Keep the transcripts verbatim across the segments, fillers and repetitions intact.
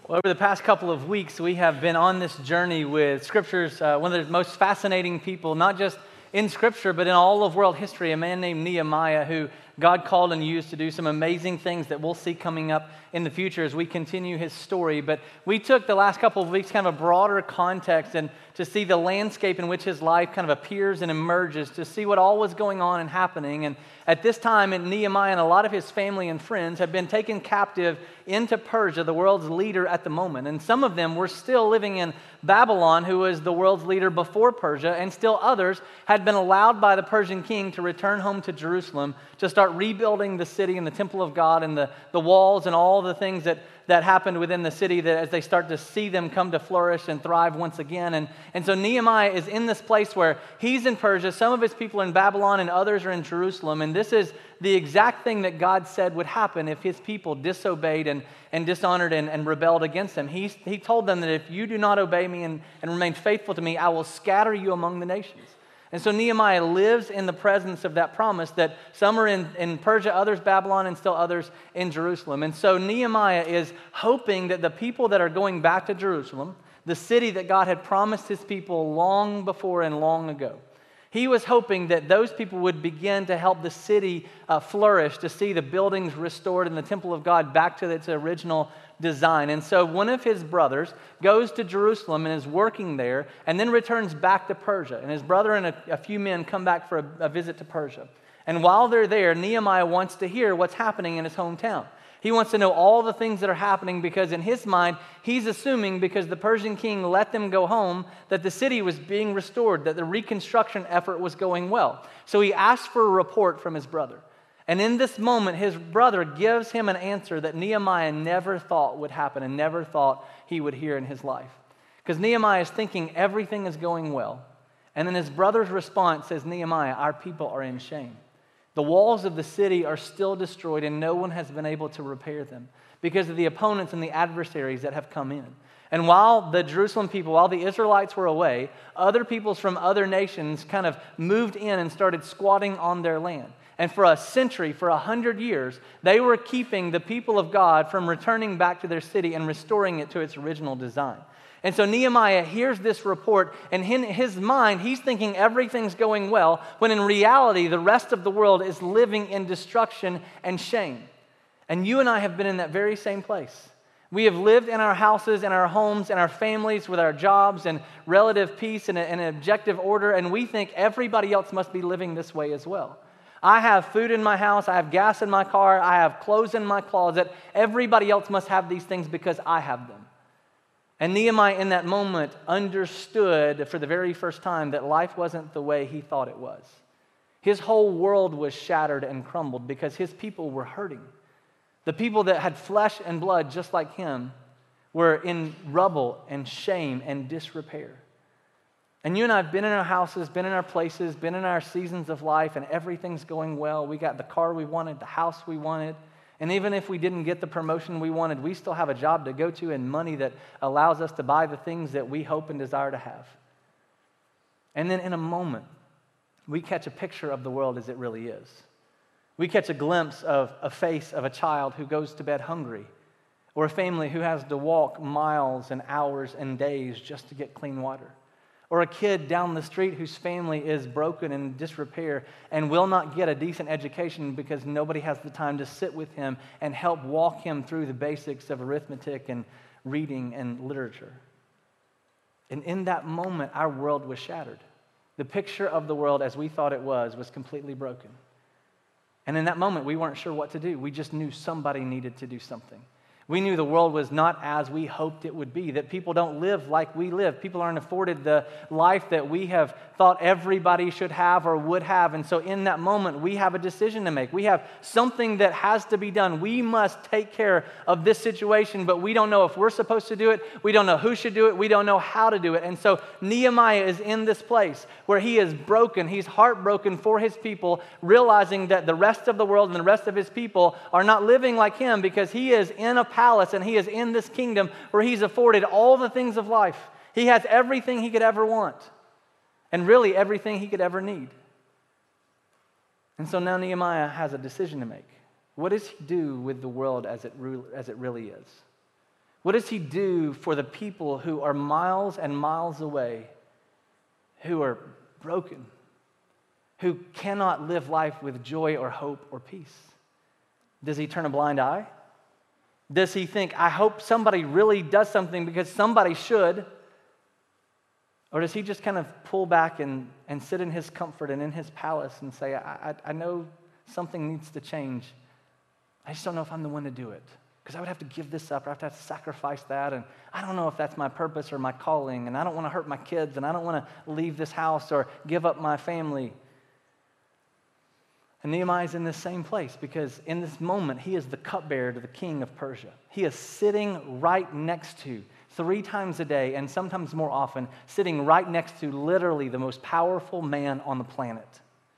Well, over the past couple of weeks, we have been on this journey with Scripture's uh, one of the most fascinating people, not just in Scripture, but in all of world history, a man named Nehemiah, who God called and used to do some amazing things that we'll see coming up in the future as we continue his story. But we took the last couple of weeks kind of a broader context and to see the landscape in which his life kind of appears and emerges, to see what all was going on and happening. And at this time, Nehemiah and a lot of his family and friends have been taken captive into Persia, the world's leader at the moment. And some of them were still living in Babylon, who was the world's leader before Persia, and still others had been allowed by the Persian king to return home to Jerusalem to start rebuilding the city and the temple of God and the, the walls and all the things that, that happened within the city, that as they start to see them come to flourish and thrive once again. And, and so Nehemiah is in this place where he's in Persia, some of his people are in Babylon, and others are in Jerusalem. And this is the exact thing that God said would happen if his people disobeyed and, and dishonored and, and rebelled against him. He, he told them that if you do not obey me and, and remain faithful to me, I will scatter you among the nations. And so Nehemiah lives in the presence of that promise that some are in, in Persia, others Babylon, and still others in Jerusalem. And so Nehemiah is hoping that the people that are going back to Jerusalem, the city that God had promised his people long before and long ago, he was hoping that those people would begin to help the city uh, flourish, to see the buildings restored and the temple of God back to its original design. And so one of his brothers goes to Jerusalem and is working there and then returns back to Persia. And his brother and a, a few men come back for a, a visit to Persia. And while they're there, Nehemiah wants to hear what's happening in his hometown. He wants to know all the things that are happening because in his mind, he's assuming because the Persian king let them go home that the city was being restored, that the reconstruction effort was going well. So he asked for a report from his brother. And in this moment, his brother gives him an answer that Nehemiah never thought would happen and never thought he would hear in his life. Because Nehemiah is thinking everything is going well. And then his brother's response says, Nehemiah, our people are in shame. The walls of the city are still destroyed and no one has been able to repair them because of the opponents and the adversaries that have come in. And while the Jerusalem people, while the Israelites were away, other peoples from other nations kind of moved in and started squatting on their land. And for a century, for a hundred years, they were keeping the people of God from returning back to their city and restoring it to its original design. And so Nehemiah hears this report, and in his mind, he's thinking everything's going well, when in reality, the rest of the world is living in destruction and shame. And you and I have been in that very same place. We have lived in our houses, in our homes, in our families, with our jobs and relative peace and an objective order, and we think everybody else must be living this way as well. I have food in my house, I have gas in my car, I have clothes in my closet. Everybody else must have these things because I have them. And Nehemiah in that moment understood for the very first time that life wasn't the way he thought it was. His whole world was shattered and crumbled because his people were hurting. The people that had flesh and blood just like him were in rubble and shame and disrepair. And you and I have been in our houses, been in our places, been in our seasons of life, and everything's going well. We got the car we wanted, the house we wanted. And even if we didn't get the promotion we wanted, we still have a job to go to and money that allows us to buy the things that we hope and desire to have. And then in a moment, we catch a picture of the world as it really is. We catch a glimpse of a face of a child who goes to bed hungry, or a family who has to walk miles and hours and days just to get clean water. Or a kid down the street whose family is broken and in disrepair and will not get a decent education because nobody has the time to sit with him and help walk him through the basics of arithmetic and reading and literature. And in that moment, our world was shattered. The picture of the world as we thought it was was completely broken. And in that moment, we weren't sure what to do. We just knew somebody needed to do something. We knew the world was not as we hoped it would be, that people don't live like we live. People aren't afforded the life that we have thought everybody should have or would have. And so in that moment, we have a decision to make. We have something that has to be done. We must take care of this situation, but we don't know if we're supposed to do it. We don't know who should do it. We don't know how to do it. And so Nehemiah is in this place where he is broken. He's heartbroken for his people, realizing that the rest of the world and the rest of his people are not living like him because he is in a palace and he is in this kingdom where he's afforded all the things of life. He has everything he could ever want and really everything he could ever need. And so now Nehemiah has a decision to make. What does he do with the world as it, re- as it really is? What does he do for the people who are miles and miles away, who are broken, who cannot live life with joy or hope or peace? Does he turn a blind eye? Does he think, I hope somebody really does something because somebody should? Or does he just kind of pull back and, and sit in his comfort and in his palace and say, I, I, I know something needs to change. I just don't know if I'm the one to do it. Because I would have to give this up, or I have to, have to sacrifice that, and I don't know if that's my purpose or my calling, and I don't want to hurt my kids, and I don't want to leave this house or give up my family. And Nehemiah is in this same place because in this moment, he is the cupbearer to the king of Persia. He is sitting right next to, three times a day, and sometimes more often, sitting right next to literally the most powerful man on the planet.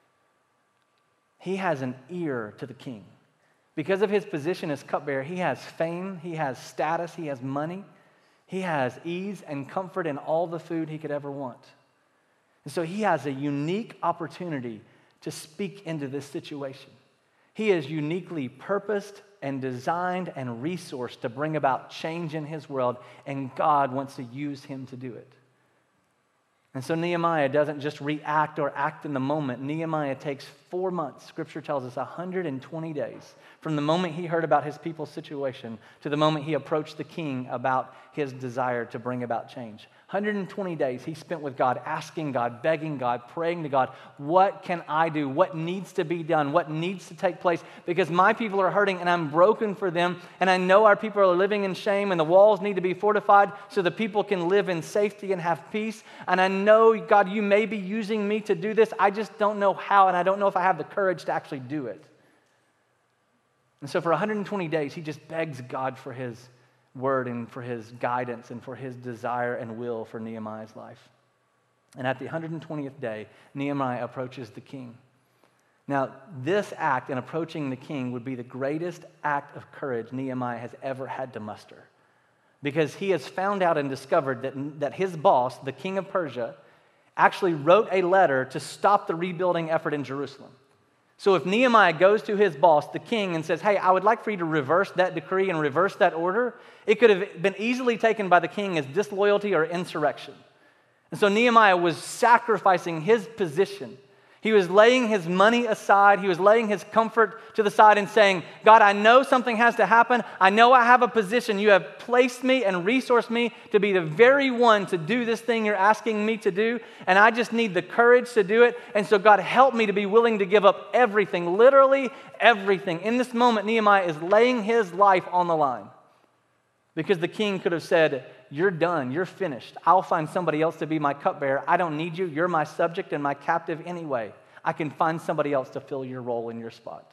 He has an ear to the king. Because of his position as cupbearer, he has fame, he has status, he has money, he has ease and comfort in all the food he could ever want. And so he has a unique opportunity to speak into this situation. He is uniquely purposed and designed and resourced to bring about change in his world, and God wants to use him to do it. And so Nehemiah doesn't just react or act in the moment. Nehemiah takes four months, Scripture tells us one hundred twenty days, from the moment he heard about his people's situation to the moment he approached the king about his desire to bring about change. one hundred twenty days he spent with God, asking God, begging God, praying to God, what can I do? What needs to be done? What needs to take place? Because my people are hurting and I'm broken for them, and I know our people are living in shame, and the walls need to be fortified so the people can live in safety and have peace. And I know, God, you may be using me to do this. I just don't know how, and I don't know if I have the courage to actually do it. And so for one hundred twenty days, he just begs God for his word and for his guidance and for his desire and will for Nehemiah's life. And at the one hundred twentieth day, Nehemiah approaches the king. Now, this act in approaching the king would be the greatest act of courage Nehemiah has ever had to muster, because he has found out and discovered that, that his boss, the king of Persia, actually wrote a letter to stop the rebuilding effort in Jerusalem. So if Nehemiah goes to his boss, the king, and says, hey, I would like for you to reverse that decree and reverse that order, it could have been easily taken by the king as disloyalty or insurrection. And so Nehemiah was sacrificing his position. He was laying his money aside. He was laying his comfort to the side and saying, God, I know something has to happen. I know I have a position. You have placed me and resourced me to be the very one to do this thing you're asking me to do, and I just need the courage to do it. And so God, help me to be willing to give up everything, literally everything. In this moment, Nehemiah is laying his life on the line, because the king could have said, you're done, you're finished. I'll find somebody else to be my cupbearer. I don't need you. You're my subject and my captive anyway. I can find somebody else to fill your role in your spot.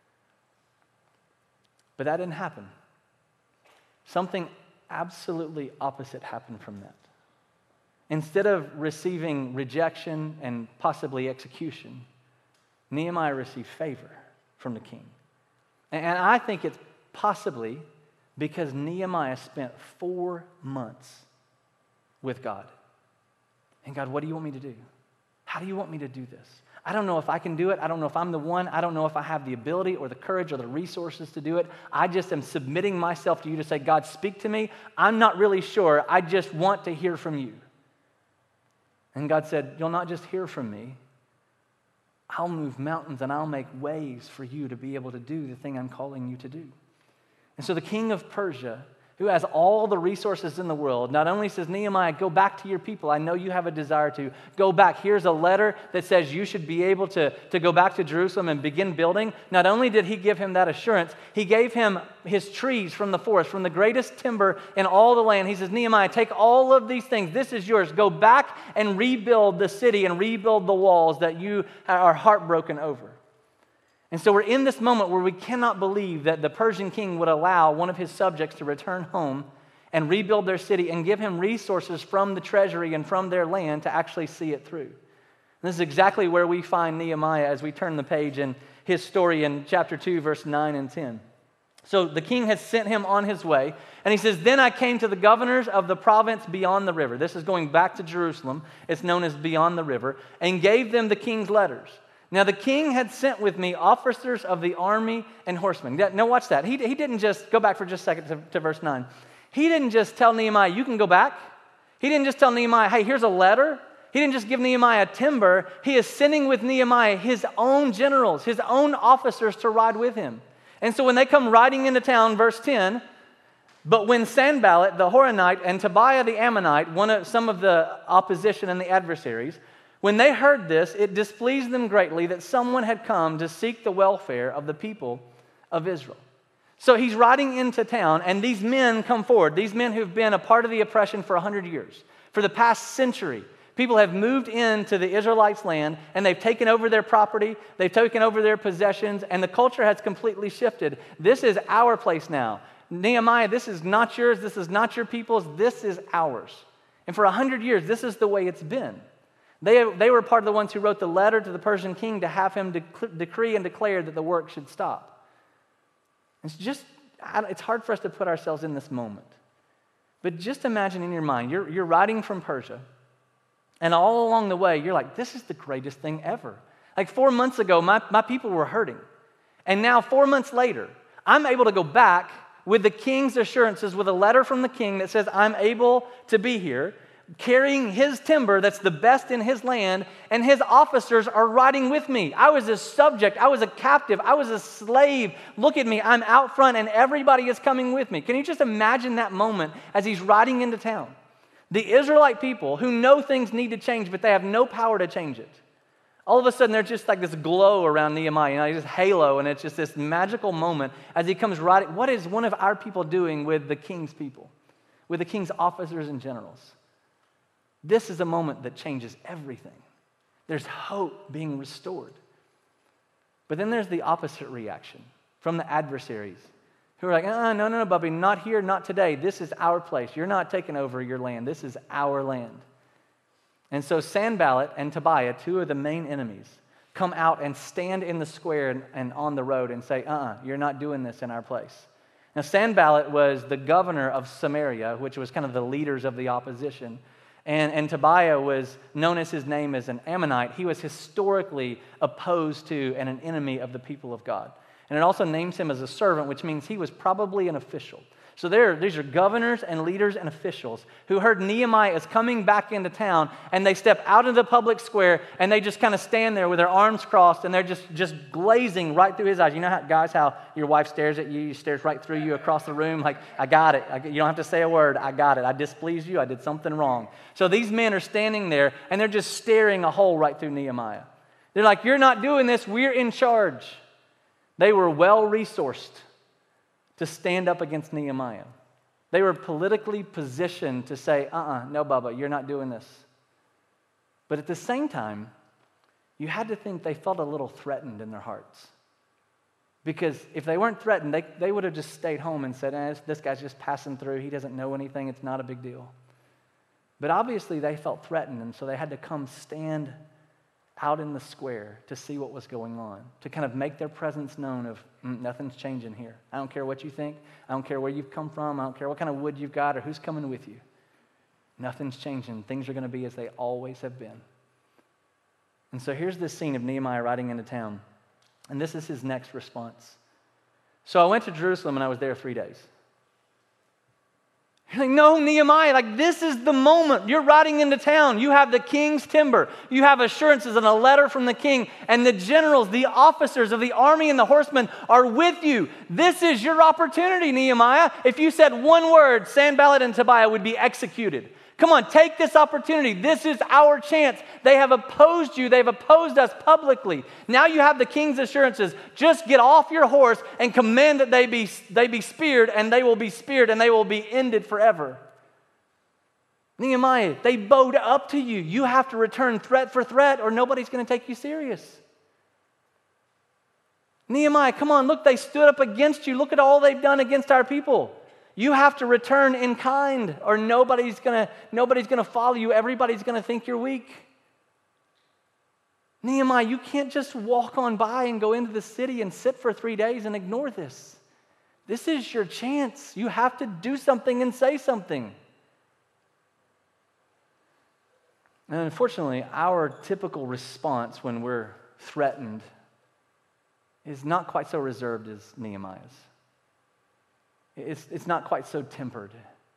But that didn't happen. Something absolutely opposite happened from that. Instead of receiving rejection and possibly execution, Nehemiah received favor from the king. And I think it's possibly because Nehemiah spent four months with God. And God, what do you want me to do? How do you want me to do this? I don't know if I can do it. I don't know if I'm the one. I don't know if I have the ability or the courage or the resources to do it. I just am submitting myself to you to say, God, speak to me. I'm not really sure. I just want to hear from you. And God said, you'll not just hear from me. I'll move mountains and I'll make ways for you to be able to do the thing I'm calling you to do. And so the king of Persia, who has all the resources in the world, not only says, Nehemiah, go back to your people. I know you have a desire to. Go back. Here's a letter that says you should be able to, to go back to Jerusalem and begin building. Not only did he give him that assurance, he gave him his trees from the forest, from the greatest timber in all the land. He says, Nehemiah, take all of these things. This is yours. Go back and rebuild the city and rebuild the walls that you are heartbroken over. And so we're in this moment where we cannot believe that the Persian king would allow one of his subjects to return home and rebuild their city and give him resources from the treasury and from their land to actually see it through. And this is exactly where we find Nehemiah as we turn the page in his story in chapter two, verse nine and ten. So the king has sent him on his way, and he says, then I came to the governors of the province beyond the river. This is going back to Jerusalem. It's known as beyond the river, and gave them the king's letters. Now the king had sent with me officers of the army and horsemen. Now watch that. He, he didn't just, go back for just a second to, to verse nine. He didn't just tell Nehemiah, you can go back. He didn't just tell Nehemiah, hey, here's a letter. He didn't just give Nehemiah timber. He is sending with Nehemiah his own generals, his own officers to ride with him. And so when they come riding into town, verse ten, but when Sanballat the Horonite and Tobiah the Ammonite, one of some of the opposition and the adversaries, when they heard this, it displeased them greatly that someone had come to seek the welfare of the people of Israel. So he's riding into town, and these men come forward, these men who've been a part of the oppression for one hundred years, for the past century. People have moved into the Israelites' land, and they've taken over their property, they've taken over their possessions, and the culture has completely shifted. This is our place now. Nehemiah, this is not yours, this is not your people's, this is ours. And for one hundred years, this is the way it's been. They, they were part of the ones who wrote the letter to the Persian king to have him dec- decree and declare that the work should stop. It's just, it's hard for us to put ourselves in this moment. But just imagine in your mind, you're, you're riding from Persia, and all along the way, you're like, this is the greatest thing ever. Like four months ago, my, my people were hurting. And now four months later, I'm able to go back with the king's assurances, with a letter from the king that says I'm able to be here, carrying his timber that's the best in his land, and his officers are riding with me. I was a subject. I was a captive. I was a slave. Look at me. I'm out front, and everybody is coming with me. Can you just imagine that moment as he's riding into town? The Israelite people who know things need to change, but they have no power to change it. All of a sudden, there's just like this glow around Nehemiah, you know, this halo, and it's just this magical moment as he comes riding. What is one of our people doing with the king's people, with the king's officers and generals? This is a moment that changes everything. There's hope being restored. But then there's the opposite reaction from the adversaries who are like, oh, no, no, no, Bubby, not here, not today. This is our place. You're not taking over your land. This is our land. And so Sanballat and Tobiah, two of the main enemies, come out and stand in the square and, and on the road and say, uh-uh, you're not doing this in our place. Now, Sanballat was the governor of Samaria, which was kind of the leaders of the opposition. And, and Tobiah was known as his name as an Ammonite. He was historically opposed to and an enemy of the people of God. And it also names him as a servant, which means he was probably an official. So there, these are governors and leaders and officials who heard Nehemiah is coming back into town, and they step out into the public square, and they just kind of stand there with their arms crossed, and they're just, just glazing right through his eyes. You know how, guys, how your wife stares at you, stares right through you across the room, like, I got it. I, you don't have to say a word. I got it. I displeased you. I did something wrong. So these men are standing there, and they're just staring a hole right through Nehemiah. They're like, you're not doing this. We're in charge. They were well-resourced to stand up against Nehemiah. They were politically positioned to say, uh-uh, no, Bubba, you're not doing this. But at the same time, you had to think they felt a little threatened in their hearts. Because if they weren't threatened, they, they would have just stayed home and said, eh, this guy's just passing through. He doesn't know anything. It's not a big deal. But obviously they felt threatened, and so they had to come stand out in the square to see what was going on, to kind of make their presence known of, mm, nothing's changing here. I don't care what you think. I don't care where you've come from. I don't care what kind of wood you've got or who's coming with you. Nothing's changing. Things are going to be as they always have been. And so here's this scene of Nehemiah riding into town, and this is his next response. So I went to Jerusalem, and I was there three days. You're like, no, Nehemiah, like this is the moment. You're riding into town. You have the king's timber. You have assurances and a letter from the king. And the generals, the officers of the army and the horsemen are with you. This is your opportunity, Nehemiah. If you said one word, Sanballat and Tobiah would be executed. Come on, take this opportunity. This is our chance. They have opposed you. They've opposed us publicly. Now you have the king's assurances. Just get off your horse and command that they be, they be speared, and they will be speared, and they will be ended forever. Nehemiah, they bowed up to you. You have to return threat for threat, or nobody's going to take you serious. Nehemiah, come on, look, they stood up against you. Look at all they've done against our people. You have to return in kind, or nobody's gonna, nobody's gonna follow you. Everybody's gonna think you're weak. Nehemiah, you can't just walk on by and go into the city and sit for three days and ignore this. This is your chance. You have to do something and say something. And unfortunately, our typical response when we're threatened is not quite so reserved as Nehemiah's. It's, it's not quite so tempered.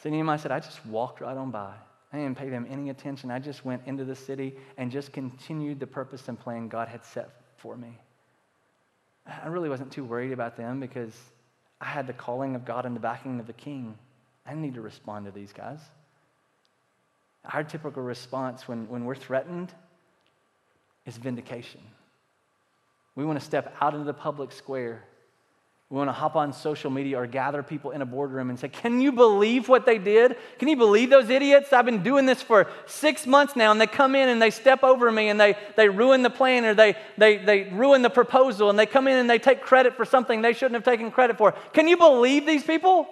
So Nehemiah said, I just walked right on by. I didn't pay them any attention. I just went into the city and just continued the purpose and plan God had set for me. I really wasn't too worried about them because I had the calling of God and the backing of the king. I didn't need to respond to these guys. Our typical response when, when we're threatened is vindication. We want to step out into the public square. We want to hop on social media or gather people in a boardroom and say, can you believe what they did? Can you believe those idiots? I've been doing this for six months now, and they come in and they step over me and they, they ruin the plan, or they, they, they ruin the proposal, and they come in and they take credit for something they shouldn't have taken credit for. Can you believe these people?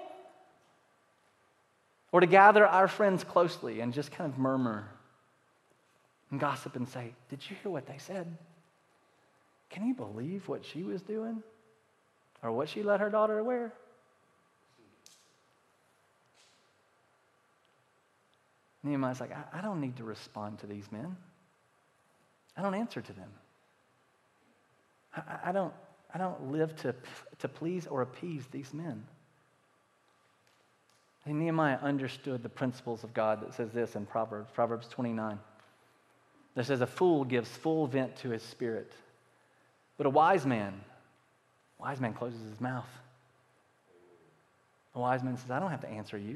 Or to gather our friends closely and just kind of murmur and gossip and say, did you hear what they said? Can you believe what she was doing? Or what she let her daughter wear? Nehemiah's like, I, I don't need to respond to these men. I don't answer to them. I, I don't, I don't live to, to please or appease these men. And Nehemiah understood the principles of God that says this in Proverbs, Proverbs twenty-nine. That says, a fool gives full vent to his spirit, but a wise man A wise man closes his mouth. A wise man says, I don't have to answer you.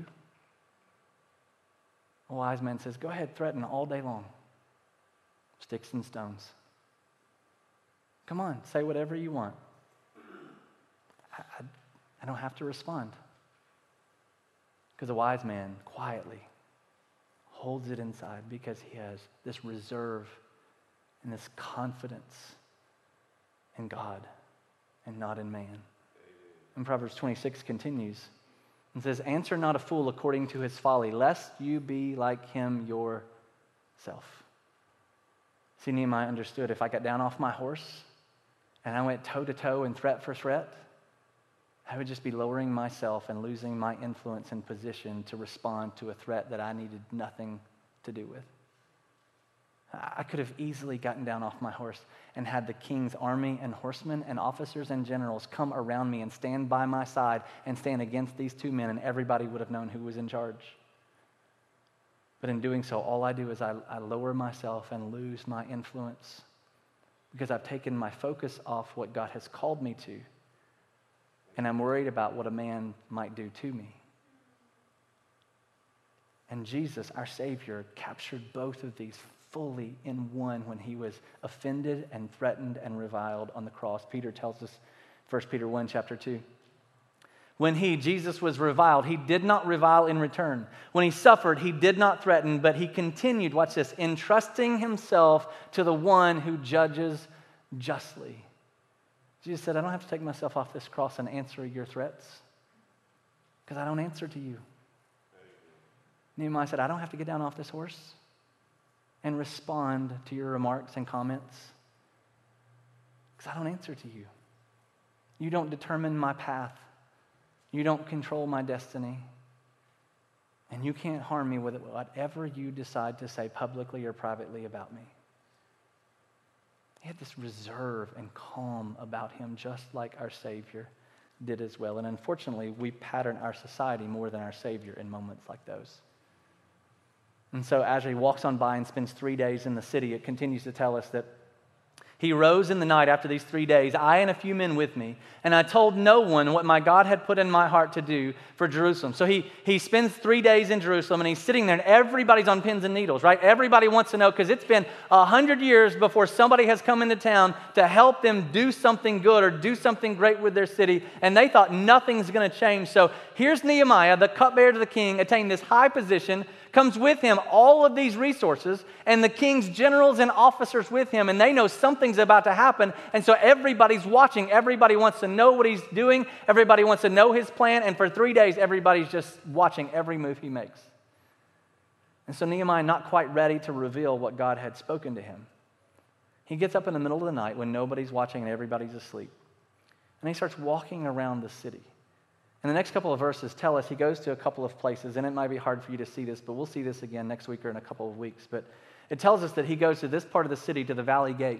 A wise man says, go ahead, threaten all day long. Sticks and stones. Come on, say whatever you want. I, I, I don't have to respond. Because a wise man quietly holds it inside because he has this reserve and this confidence in God and not in man. And Proverbs twenty-six continues and says, answer not a fool according to his folly, lest you be like him yourself. See, Nehemiah understood if I got down off my horse and I went toe-to-toe and threat for threat, I would just be lowering myself and losing my influence and position to respond to a threat that I needed nothing to do with. I could have easily gotten down off my horse and had the king's army and horsemen and officers and generals come around me and stand by my side and stand against these two men, and everybody would have known who was in charge. But in doing so, all I do is I, I lower myself and lose my influence because I've taken my focus off what God has called me to, and I'm worried about what a man might do to me. And Jesus, our Savior, captured both of these fully in one when he was offended and threatened and reviled on the cross. Peter tells us, First Peter one, chapter two. When he, Jesus, was reviled, he did not revile in return. When he suffered, he did not threaten, but he continued, watch this, entrusting himself to the one who judges justly. Jesus said, I don't have to take myself off this cross and answer your threats because I don't answer to you. Nehemiah said, I don't have to get down off this horse and respond to your remarks and comments because I don't answer to you. You don't determine my path. You don't control my destiny. And you can't harm me with whatever you decide to say publicly or privately about me. He had this reserve and calm about him, just like our Savior did as well. And unfortunately, we pattern our society more than our Savior in moments like those. And so as he walks on by and spends three days in the city, it continues to tell us that he rose in the night after these three days, I and a few men with me, and I told no one what my God had put in my heart to do for Jerusalem. So he, he spends three days in Jerusalem, and he's sitting there, and everybody's on pins and needles, right? Everybody wants to know, because it's been a hundred years before somebody has come into town to help them do something good or do something great with their city, and they thought nothing's going to change. So here's Nehemiah, the cupbearer to the king, attained this high position, comes with him all of these resources, and the king's generals and officers with him, and they know something's about to happen, and so everybody's watching. Everybody wants to know what he's doing. Everybody wants to know his plan, and for three days, everybody's just watching every move he makes. And so Nehemiah, not quite ready to reveal what God had spoken to him, he gets up in the middle of the night when nobody's watching and everybody's asleep, and he starts walking around the city. And the next couple of verses tell us he goes to a couple of places, and it might be hard for you to see this, but we'll see this again next week or in a couple of weeks. But it tells us that he goes to this part of the city, to the Valley Gate.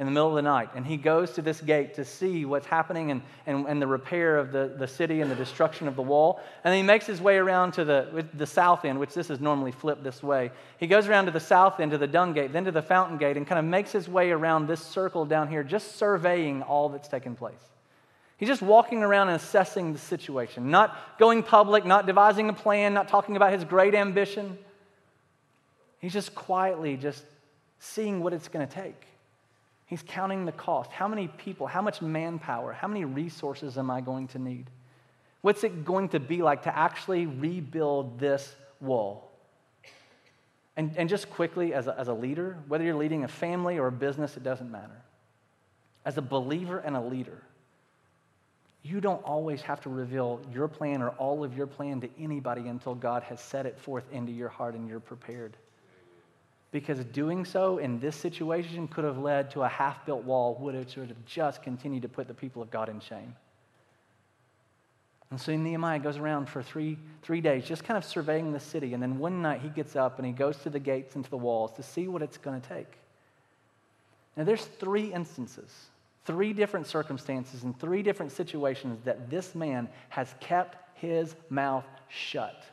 in the middle of the night, and he goes to this gate to see what's happening and, and, and the repair of the, the city and the destruction of the wall. And then he makes his way around to the, the south end, which this is normally flipped this way. He goes around to the south end, to the dung gate, then to the fountain gate, and kind of makes his way around this circle down here, just surveying all that's taken place. He's just walking around and assessing the situation, not going public, not devising a plan, not talking about his great ambition. He's just quietly just seeing what it's going to take. He's counting the cost. How many people, how much manpower, how many resources am I going to need? What's it going to be like to actually rebuild this wall? And, and just quickly, as a, as a leader, whether you're leading a family or a business, it doesn't matter. As a believer and a leader, you don't always have to reveal your plan or all of your plan to anybody until God has set it forth into your heart and you're prepared. Because doing so in this situation could have led to a half-built wall, would have just continued to put the people of God in shame. And so Nehemiah goes around for three, three days, just kind of surveying the city. And then one night he gets up and he goes to the gates and to the walls to see what it's going to take. Now there's three instances, three different circumstances and three different situations that this man has kept his mouth shut.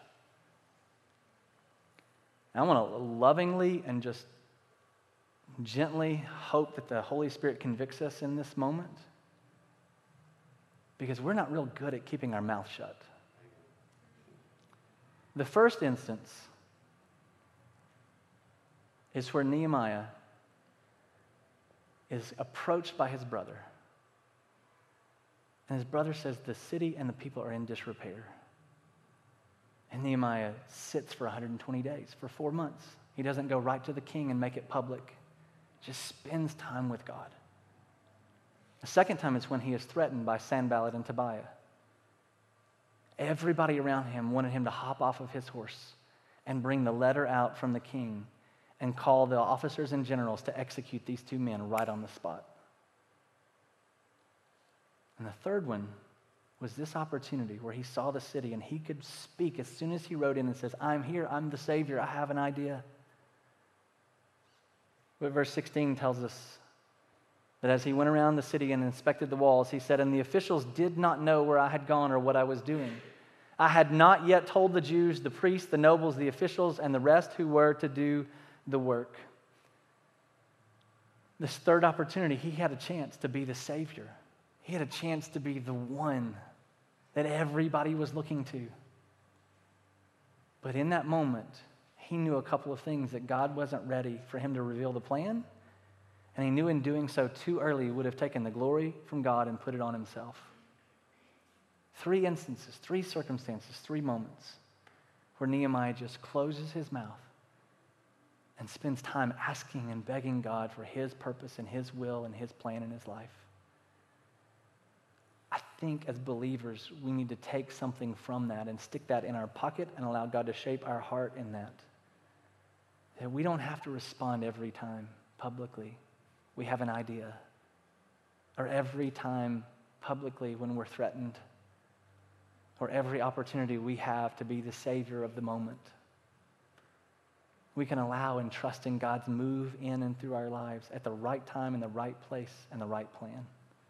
I want to lovingly and just gently hope that the Holy Spirit convicts us in this moment, because we're not real good at keeping our mouth shut. The first instance is where Nehemiah is approached by his brother. And his brother says the city and the people are in disrepair. And Nehemiah sits for one hundred twenty days, for four months. He doesn't go right to the king and make it public. Just spends time with God. The second time is when he is threatened by Sanballat and Tobiah. Everybody around him wanted him to hop off of his horse and bring the letter out from the king and call the officers and generals to execute these two men right on the spot. And the third one was this opportunity where he saw the city and he could speak as soon as he rode in and says, I'm here, I'm the Savior, I have an idea. But verse sixteen tells us that as he went around the city and inspected the walls, he said, and the officials did not know where I had gone or what I was doing. I had not yet told the Jews, the priests, the nobles, the officials, and the rest who were to do the work. This third opportunity, he had a chance to be the Savior. He had a chance to be the one that everybody was looking to. But in that moment, he knew a couple of things: that God wasn't ready for him to reveal the plan, and he knew in doing so too early he would have taken the glory from God and put it on himself. Three instances, three circumstances, three moments where Nehemiah just closes his mouth and spends time asking and begging God for his purpose and his will and his plan in his life. I think as believers, we need to take something from that and stick that in our pocket and allow God to shape our heart in that. That we don't have to respond every time publicly we have an idea, or every time publicly when we're threatened, or every opportunity we have to be the Savior of the moment. We can allow and trust in God's move in and through our lives at the right time, in the right place, and the right plan.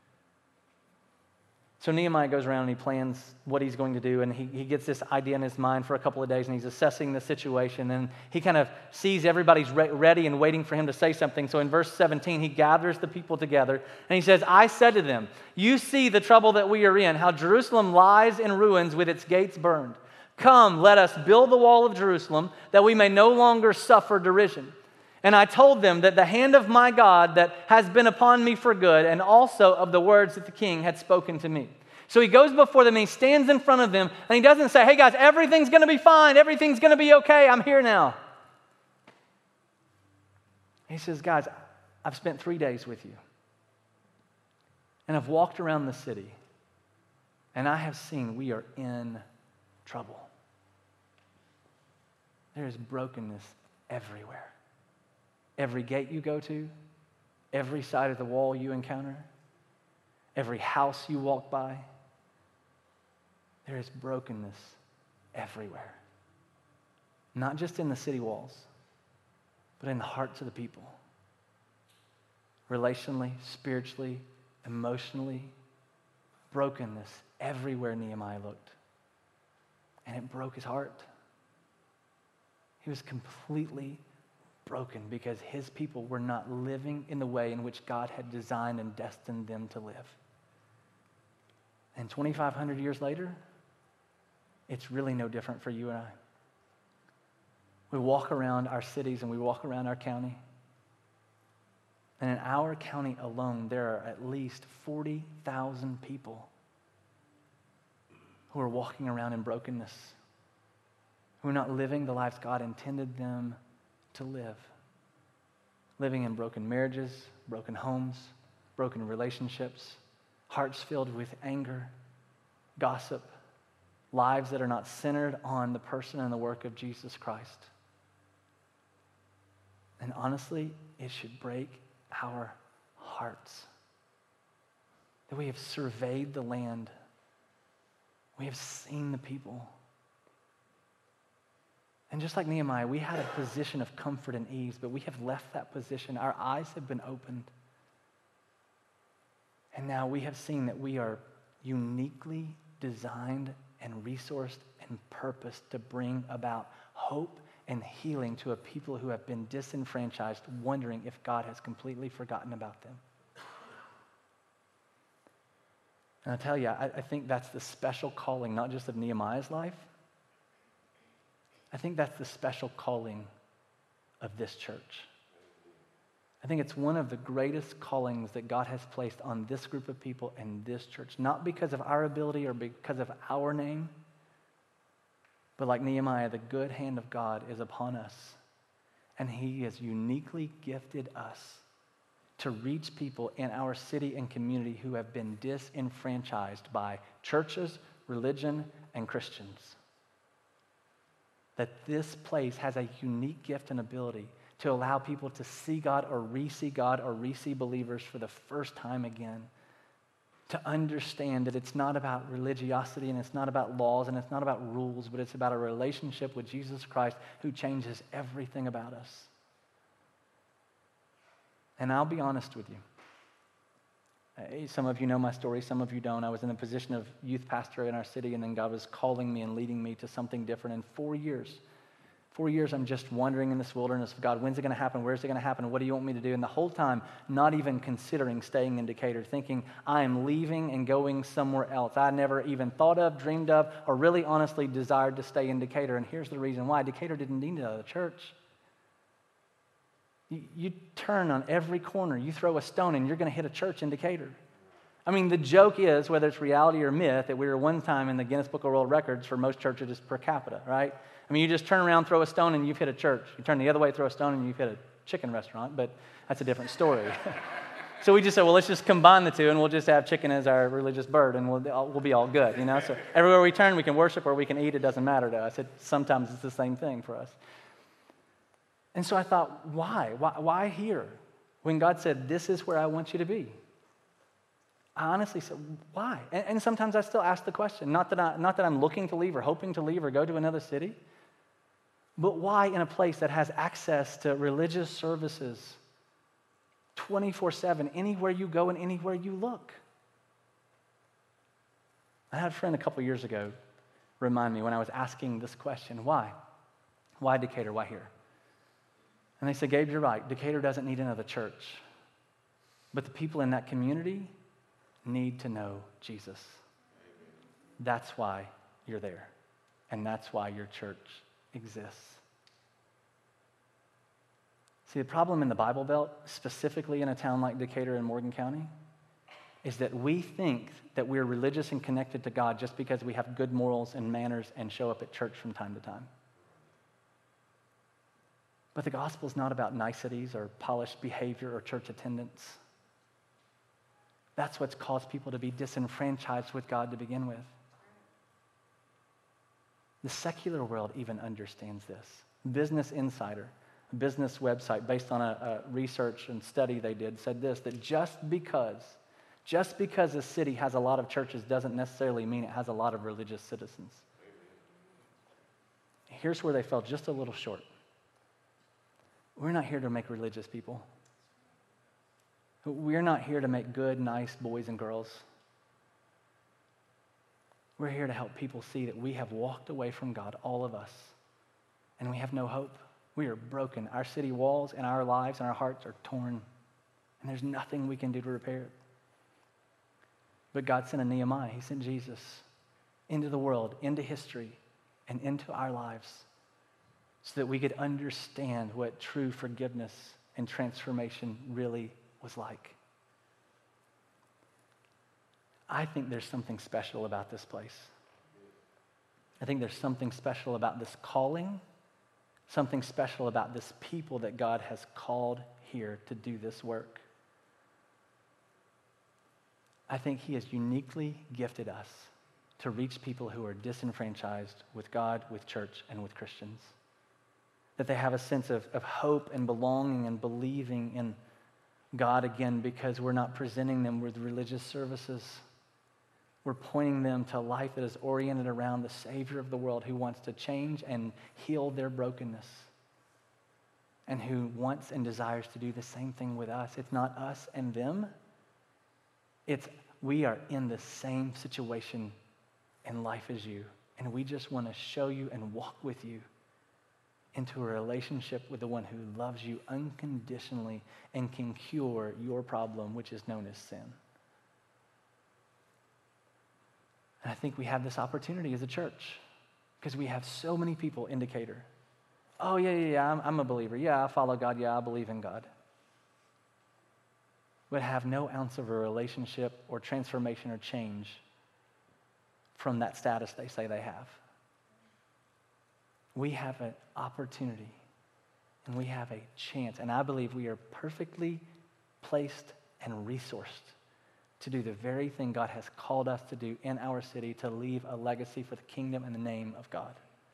So Nehemiah goes around and he plans what he's going to do, and he, he gets this idea in his mind for a couple of days, and he's assessing the situation, and he kind of sees everybody's re- ready and waiting for him to say something. So in verse seventeen, he gathers the people together, and he says, I said to them, you see the trouble that we are in, how Jerusalem lies in ruins with its gates burned. Come, let us build the wall of Jerusalem, that we may no longer suffer derision. And I told them that the hand of my God that has been upon me for good, and also of the words that the king had spoken to me. So he goes before them, and he stands in front of them, and he doesn't say, hey guys, everything's going to be fine, everything's going to be okay, I'm here now. He says, guys, I've spent three days with you, and I've walked around the city, and I have seen we are in trouble. There is brokenness everywhere. Every gate you go to, every side of the wall you encounter, every house you walk by, there is brokenness everywhere. Not just in the city walls, but in the hearts of the people. relationally, spiritually, emotionally, brokenness everywhere Nehemiah looked. And it broke his heart. He was completely broken because his people were not living in the way in which God had designed and destined them to live. And twenty-five hundred years later, it's really no different for you and I. We walk around our cities and we walk around our county. And in our county alone, there are at least forty thousand people who are walking around in brokenness, who are not living the lives God intended them to live. Living in broken marriages, broken homes, broken relationships, hearts filled with anger, gossip, lives that are not centered on the person and the work of Jesus Christ. And honestly, it should break our hearts that we have surveyed the land. We have seen the people. And just like Nehemiah, we had a position of comfort and ease, but we have left that position. Our eyes have been opened. And now we have seen that we are uniquely designed and resourced and purposed to bring about hope and healing to a people who have been disenfranchised, wondering if God has completely forgotten about them. And I tell you, I, I think that's the special calling, not just of Nehemiah's life. I think that's the special calling of this church. I think it's one of the greatest callings that God has placed on this group of people and this church, not because of our ability or because of our name, but like Nehemiah, the good hand of God is upon us, and he has uniquely gifted us to reach people in our city and community who have been disenfranchised by churches, religion, and Christians. That this place has a unique gift and ability to allow people to see God or re-see God or re-see believers for the first time again. To understand that it's not about religiosity and it's not about laws and it's not about rules, but it's about a relationship with Jesus Christ who changes everything about us. And I'll be honest with you. Some of you know my story, some of you don't. I was in a position of youth pastor in our city, and then God was calling me and leading me to something different. In four years, four years I'm just wandering in this wilderness of God, when's it going to happen? Where's it going to happen? What do you want me to do? And the whole time, not even considering staying in Decatur, thinking I am leaving and going somewhere else. I never even thought of, dreamed of, or really honestly desired to stay in Decatur. And here's the reason why. Decatur didn't need another church. You, you turn on every corner, you throw a stone, and you're going to hit a church in Decatur. I mean, the joke is, whether it's reality or myth, that we were one time in the Guinness Book of World Records for most churches per capita, right? I mean, you just turn around, throw a stone, and you've hit a church. You turn the other way, throw a stone, and you've hit a chicken restaurant, but that's a different story. So we just said, well, let's just combine the two, and we'll just have chicken as our religious bird, and we'll, we'll be all good, you know? So everywhere we turn, we can worship or we can eat. It doesn't matter to us. It, sometimes it's the same thing for us. And so I thought, why? Why, why here? When God said, this is where I want you to be. I honestly said, why? And, and sometimes I still ask the question, not that, I, not that I'm looking to leave or hoping to leave or go to another city, but why in a place that has access to religious services twenty-four seven, anywhere you go and anywhere you look? I had a friend a couple years ago remind me when I was asking this question, why? Why Decatur? Why here? And they said, Gabe, you're right. Decatur doesn't need another church. But the people in that community need to know Jesus. That's why you're there. And that's why your church exists. See, the problem in the Bible Belt, specifically in a town like Decatur in Morgan County, is that we think that we're religious and connected to God just because we have good morals and manners and show up at church from time to time. But the gospel is not about niceties or polished behavior or church attendance. That's what's caused people to be disenfranchised with God to begin with. The secular world even understands this. Business Insider, a business website based on a, a research and study they did, said this, that just because, just because a city has a lot of churches doesn't necessarily mean it has a lot of religious citizens. Here's where they fell just a little short. We're not here to make religious people. We're not here to make good, nice boys and girls. We're here to help people see that we have walked away from God, all of us, and we have no hope. We are broken. Our city walls and our lives and our hearts are torn, and there's nothing we can do to repair it. But God sent a Nehemiah. He sent Jesus into the world, into history, and into our lives so that we could understand what true forgiveness and transformation really was like. I think there's something special about this place. I think there's something special about this calling, something special about this people that God has called here to do this work. I think he has uniquely gifted us to reach people who are disenfranchised with God, with church, and with Christians. That they have a sense of, of hope and belonging and believing in God again because we're not presenting them with religious services. We're pointing them to a life that is oriented around the Savior of the world who wants to change and heal their brokenness and who wants and desires to do the same thing with us. It's not us and them. It's we are in the same situation in life as you, and we just want to show you and walk with you into a relationship with the one who loves you unconditionally and can cure your problem, which is known as sin. And I think we have this opportunity as a church because we have so many people indicator. Oh, yeah, yeah, yeah, I'm, I'm a believer. Yeah, I follow God. Yeah, I believe in God. But have no ounce of a relationship or transformation or change from that status they say they have. We have an opportunity and we have a chance, and I believe we are perfectly placed and resourced to do the very thing God has called us to do in our city, to leave a legacy for the kingdom and the name of God.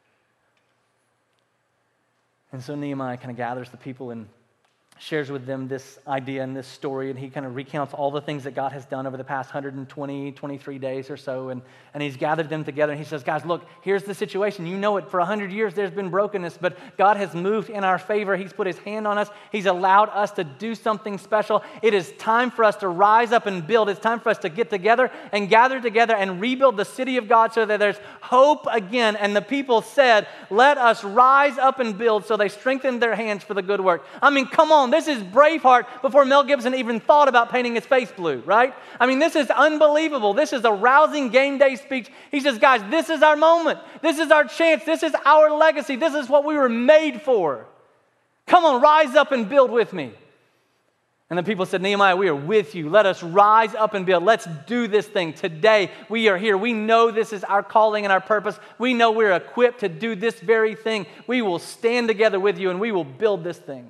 And so Nehemiah kind of gathers the people and shares with them this idea and this story, and he kind of recounts all the things that God has done over the past one hundred twenty, twenty-three days or so, and, and he's gathered them together, and he says, guys, look, here's the situation. You know it. For one hundred years there's been brokenness, but God has moved in our favor. He's put his hand on us. He's allowed us to do something special. It is time for us to rise up and build. It's time for us to get together and gather together and rebuild the city of God so that there's hope again. And the people said, let us rise up and build. So they strengthened their hands for the good work. I mean, come on. This is Braveheart before Mel Gibson even thought about painting his face blue, right? I mean, this is unbelievable. This is a rousing game day speech. He says, guys, this is our moment. This is our chance. This is our legacy. This is what we were made for. Come on, rise up and build with me. And the people said, Nehemiah, we are with you. Let us rise up and build. Let's do this thing. Today, we are here. We know this is our calling and our purpose. We know we're equipped to do this very thing. We will stand together with you and we will build this thing.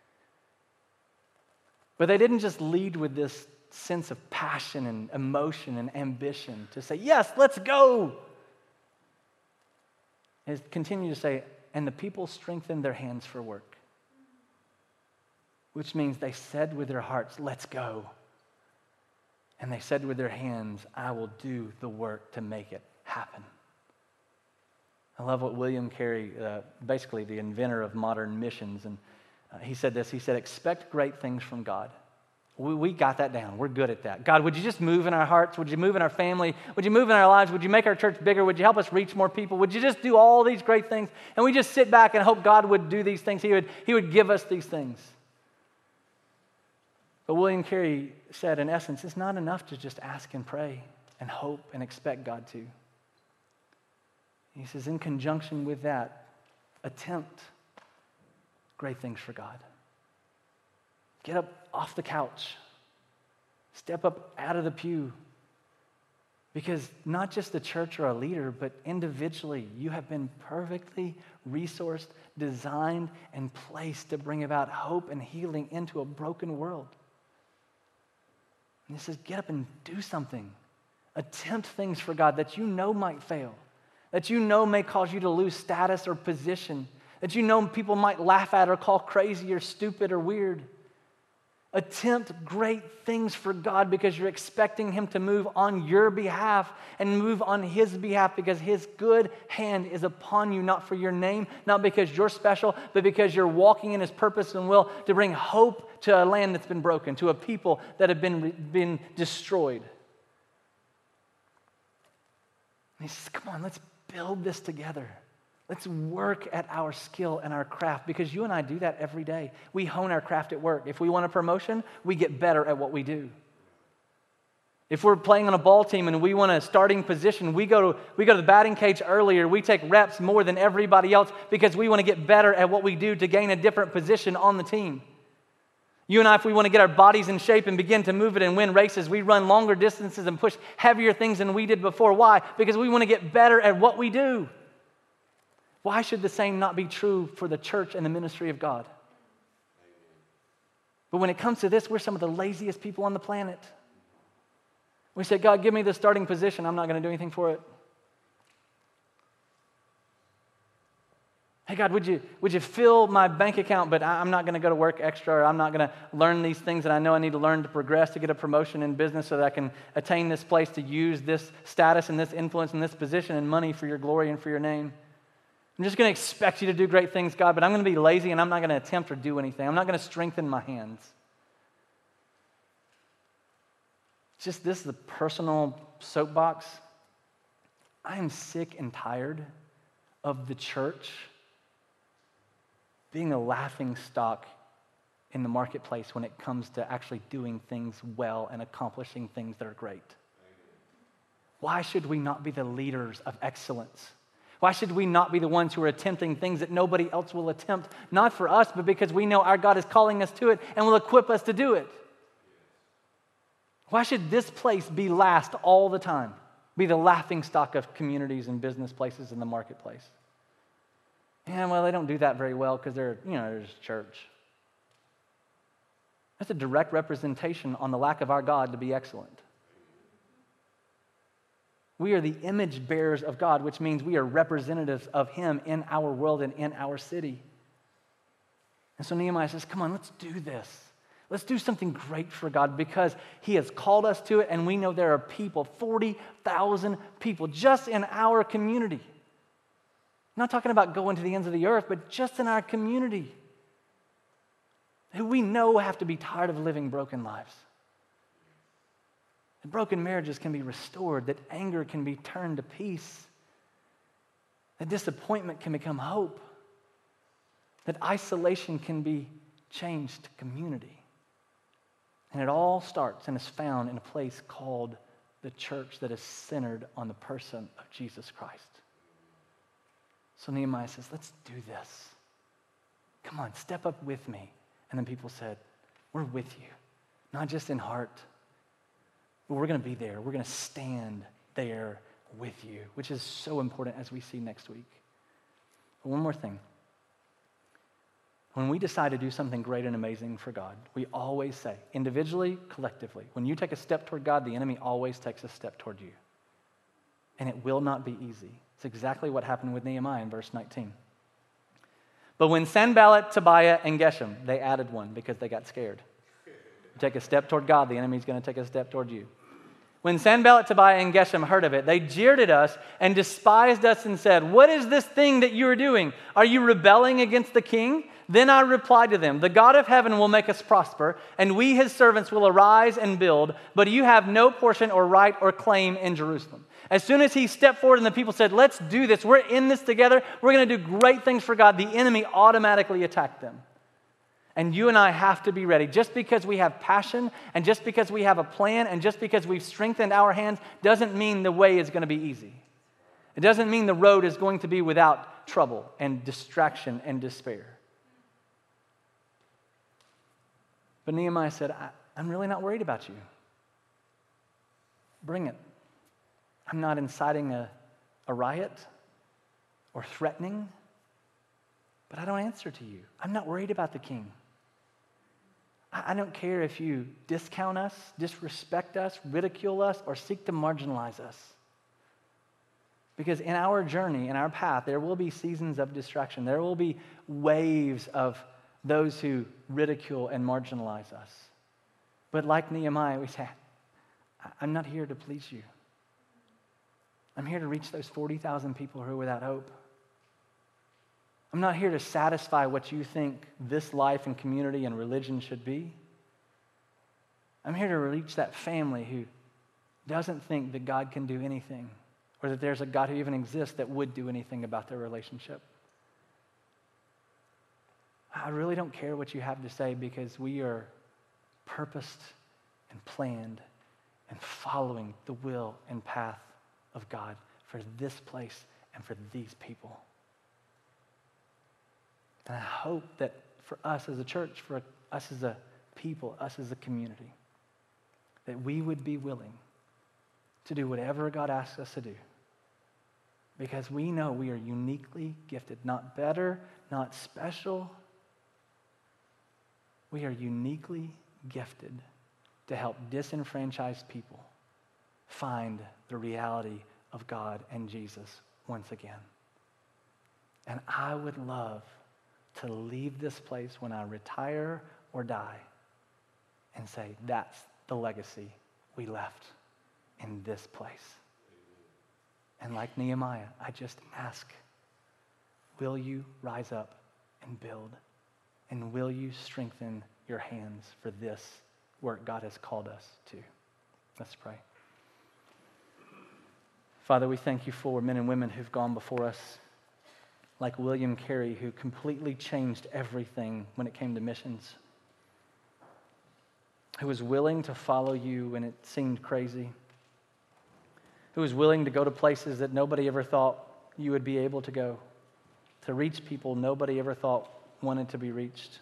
But they didn't just lead with this sense of passion and emotion and ambition to say, yes, let's go. They continue to say, and the people strengthened their hands for work, which means they said with their hearts, let's go. And they said with their hands, I will do the work to make it happen. I love what William Carey, uh, basically the inventor of modern missions, and Uh, he said this, he said, expect great things from God. We, we got that down. We're good at that. God, would you just move in our hearts? Would you move in our family? Would you move in our lives? Would you make our church bigger? Would you help us reach more people? Would you just do all these great things? And we just sit back and hope God would do these things. He would, he would give us these things. But William Carey said, in essence, it's not enough to just ask and pray and hope and expect God to. He says, in conjunction with that, attempt great things for God. Get up off the couch. Step up out of the pew. Because not just the church or a leader, but individually, you have been perfectly resourced, designed, and placed to bring about hope and healing into a broken world. And he says, get up and do something. Attempt things for God that you know might fail, that you know may cause you to lose status or position, that you know people might laugh at or call crazy or stupid or weird. Attempt great things for God because you're expecting Him to move on your behalf and move on His behalf because His good hand is upon you, not for your name, not because you're special, but because you're walking in His purpose and will to bring hope to a land that's been broken, to a people that have been, been destroyed. And He says, come on, let's build this together. Let's work at our skill and our craft because you and I do that every day. We hone our craft at work. If we want a promotion, we get better at what we do. If we're playing on a ball team and we want a starting position, we go to, we go to the batting cage earlier. We take reps more than everybody else because we want to get better at what we do to gain a different position on the team. You and I, if we want to get our bodies in shape and begin to move it and win races, we run longer distances and push heavier things than we did before. Why? Because we want to get better at what we do. Why should the same not be true for the church and the ministry of God? But when it comes to this, we're some of the laziest people on the planet. We say, God, give me the starting position. I'm not going to do anything for it. Hey, God, would you, would you fill my bank account, but I'm not going to go to work extra, or I'm not going to learn these things that I know I need to learn to progress, to get a promotion in business so that I can attain this place to use this status and this influence and this position and money for your glory and for your name. I'm just going to expect you to do great things, God, but I'm going to be lazy and I'm not going to attempt or do anything. I'm not going to strengthen my hands. Just this is the personal soapbox. I am sick and tired of the church being a laughing stock in the marketplace when it comes to actually doing things well and accomplishing things that are great. Why should we not be the leaders of excellence? Why should we not be the ones who are attempting things that nobody else will attempt? Not for us, but because we know our God is calling us to it and will equip us to do it. Why should this place be last all the time? Be the laughing stock of communities and business places in the marketplace? Yeah, well, they don't do that very well because they're, you know, there's church. That's a direct representation on the lack of our God to be excellent. We are the image bearers of God, which means we are representatives of Him in our world and in our city. And so Nehemiah says, come on, let's do this. Let's do something great for God because He has called us to it, and we know there are people, forty thousand people, just in our community. I'm not talking about going to the ends of the earth, but just in our community, who we know have to be tired of living broken lives. That broken marriages can be restored, that anger can be turned to peace, that disappointment can become hope, that isolation can be changed to community. And it all starts and is found in a place called the church that is centered on the person of Jesus Christ. So Nehemiah says, let's do this. Come on, step up with me. And then people said, we're with you, not just in heart, but we're going to be there. We're going to stand there with you, which is so important as we see next week. But one more thing. When we decide to do something great and amazing for God, we always say, individually, collectively, when you take a step toward God, the enemy always takes a step toward you. And it will not be easy. It's exactly what happened with Nehemiah in verse nineteen. But when Sanballat, Tobiah, and Geshem, they added one because they got scared. You take a step toward God, the enemy's going to take a step toward you. When Sanballat, Tobiah, and Geshem heard of it, they jeered at us and despised us and said, what is this thing that you are doing? Are you rebelling against the king? Then I replied to them, the God of heaven will make us prosper, and we, his servants, will arise and build, but you have no portion or right or claim in Jerusalem. As soon as he stepped forward and the people said, let's do this, we're in this together, we're going to do great things for God, the enemy automatically attacked them. And you and I have to be ready. Just because we have passion and just because we have a plan and just because we've strengthened our hands doesn't mean the way is going to be easy. It doesn't mean the road is going to be without trouble and distraction and despair. But Nehemiah said, I, I'm really not worried about you. Bring it. I'm not inciting a, a riot or threatening, but I don't answer to you. I'm not worried about the king. I don't care if you discount us, disrespect us, ridicule us, or seek to marginalize us. Because in our journey, in our path, there will be seasons of distraction. There will be waves of those who ridicule and marginalize us. But like Nehemiah, we say, I'm not here to please you. I'm here to reach those forty thousand people who are without hope. I'm not here to satisfy what you think this life and community and religion should be. I'm here to reach that family who doesn't think that God can do anything, or that there's a God who even exists that would do anything about their relationship. I really don't care what you have to say, because we are purposed and planned and following the will and path of God for this place and for these people. And I hope that for us as a church, for us as a people, us as a community, that we would be willing to do whatever God asks us to do, because we know we are uniquely gifted, not better, not special. We are uniquely gifted to help disenfranchised people find the reality of God and Jesus once again. And I would love to leave this place when I retire or die and say, that's the legacy we left in this place. And like Nehemiah, I just ask, will you rise up and build? And will you strengthen your hands for this work God has called us to? Let's pray. Father, we thank you for men and women who've gone before us, like William Carey, who completely changed everything when it came to missions, who was willing to follow you when it seemed crazy, who was willing to go to places that nobody ever thought you would be able to go, to reach people nobody ever thought wanted to be reached.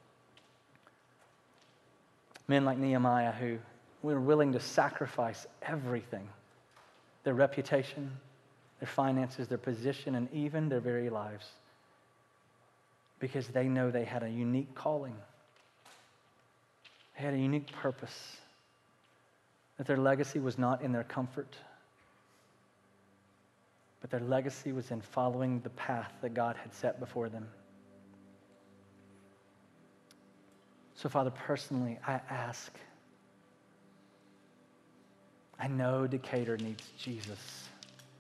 Men like Nehemiah, who were willing to sacrifice everything, their reputation, their finances, their position, and even their very lives, because they know they had a unique calling. They had a unique purpose, that their legacy was not in their comfort, but their legacy was in following the path that God had set before them. So, Father, personally, I ask, I know Decatur needs Jesus.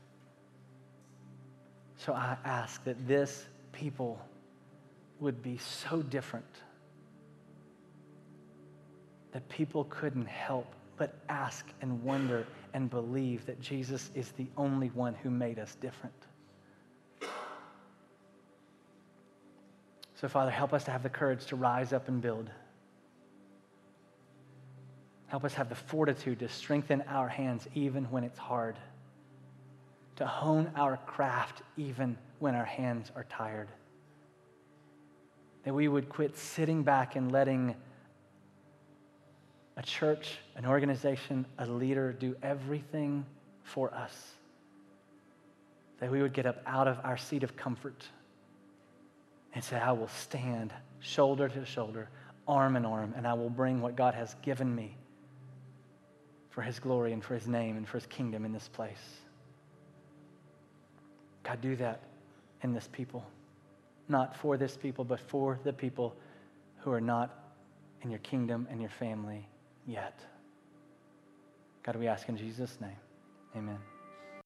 So I ask that this people would be so different that people couldn't help but ask and wonder and believe that Jesus is the only one who made us different. So, Father, help us to have the courage to rise up and build. Help us have the fortitude to strengthen our hands even when it's hard, to hone our craft even when our hands are tired. That we would quit sitting back and letting a church, an organization, a leader do everything for us. That we would get up out of our seat of comfort and say, I will stand shoulder to shoulder, arm in arm, and I will bring what God has given me for his glory and for his name and for his kingdom in this place. God, do that in this people. Not for this people, but for the people who are not in your kingdom and your family yet. God, we ask in Jesus' name, amen.